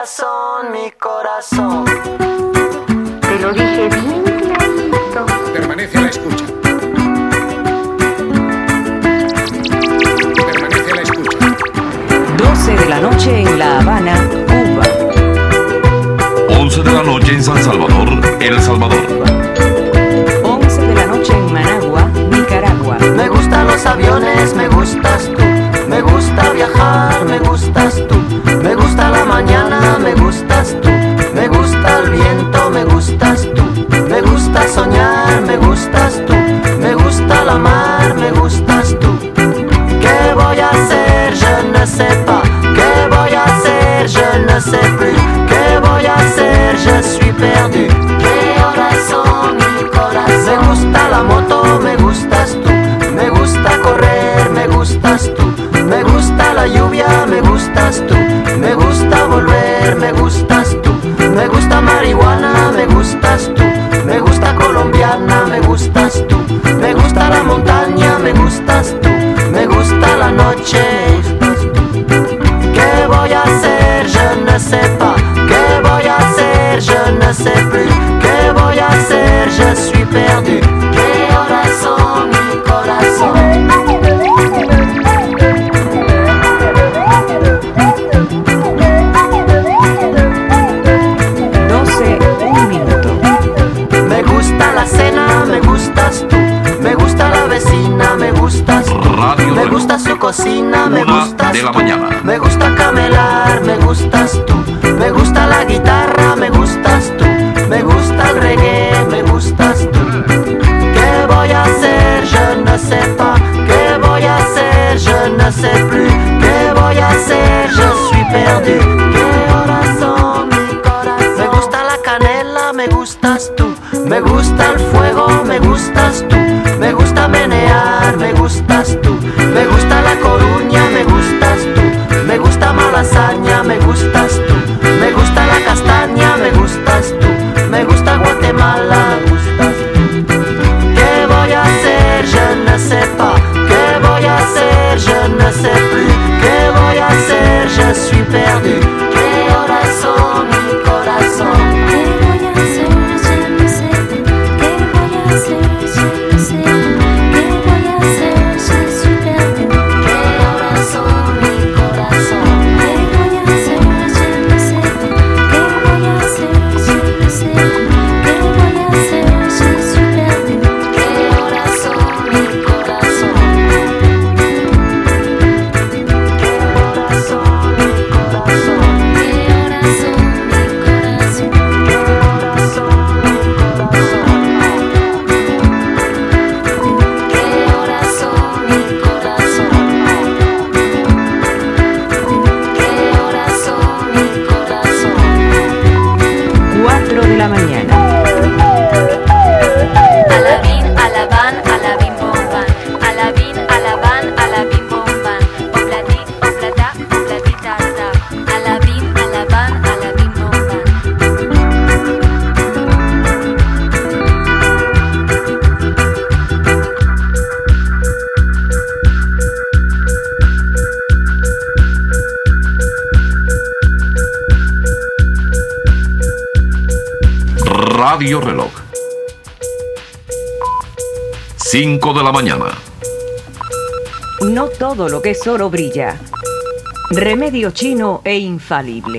corazón, mi corazón. Te lo dije bien clarito. Permanece a la escucha. Permanece a la escucha. 12 de la noche en La Habana, Cuba. 11 de la noche en San Salvador, El Salvador. 11 de la noche en Managua, Nicaragua. Me gustan los aviones, me gustas tú. Me gusta viajar, me gustas tú. Me gusta la mañana, me gustas tú. Me gusta el viento, me gustas tú. Me gusta soñar, me gustas tú. Me gusta la mar, me gustas tú. ¿Qué voy a hacer? Je ne sais pas. ¿Qué voy a hacer? Je ne sais plus. ¿Qué voy a hacer? Je suis perdu. ¿Qué horas son, mi corazón? Me gusta la moto, me gustas tú. Me gusta correr, me gustas tú. Me gusta la lluvia, me gustas tú. Me gusta volver, me gustas tú. Me gusta marihuana, me gustas tú. Me gusta colombiana, me gustas tú. Me gusta la montaña, me gustas tú. Me gusta la noche, me gustas tú. ¿Qué voy a hacer? Je ne sais pas. ¿Qué voy a hacer? Je ne sais plus. ¿Qué voy a hacer? Je suis perdu. ¿Qué horas son, mi corazón? 12, un minuto. Me gusta la cena, me gustas tú. Me gusta la vecina, me gustas tú. Radio Me gusta su cocina, me 1 gustas de la tú. mañana. Me gusta camelar, me gustas tú. Me gusta la guitarra, me gustas tú. Me gusta el reggae, me gustas tú. ¿Qué voy a hacer? Je ne sais pas. ¿Qué voy a hacer? Je ne sais plus. ¿Qué voy a hacer? Je suis perdu. ¿Qué horas son, mi corazón? Me gusta la canela, me gustas tú. Me gusta el fuego, me gustas tú. Me gusta menear, me gustas tú. Me gusta La Coruña, me gustas tú. Me gusta Malasaña, me gustas tú. Me gusta la castaña, me gustas tú. Me gusta Guatemala, me gustas tú. ¿Qué voy a hacer? Je ne sais pas. ¿Qué voy a hacer? Je ne sais plus. ¿Qué voy a hacer? Je suis perdu. ¿Qué horas son, mi corazón? ¿Qué voy a hacer? Je ne sais plus. ¿Qué voy a hacer? Je ne sais plus. ¿Qué voy a hacer? Je suis perdu. ¿Qué horas son, mi corazón? ¿Qué voy a hacer? Je ne sais plus. ¿Qué voy a hacer? Je ne sais plus. ¿Qué voy a hacer? Je suis perdu. ¿Qué horas son, mi corazón? ¿Qué horas son, mi corazón? ¿Qué horas son, mi corazón? ¿Qué horas son, mi corazón? ¿Qué horas son, mi corazón? ¿Qué horas son, mi corazón? 4 de la mañana. Alabín, alabán, alabín, bomban. Alabín, alabán, alabín, bomban. Obladí, obladá, obladita, da. Alabín, alabán, alabín, bomban. Radio Reloj. 5 de la mañana. No todo lo que es oro brilla. Remedio chino e infalible.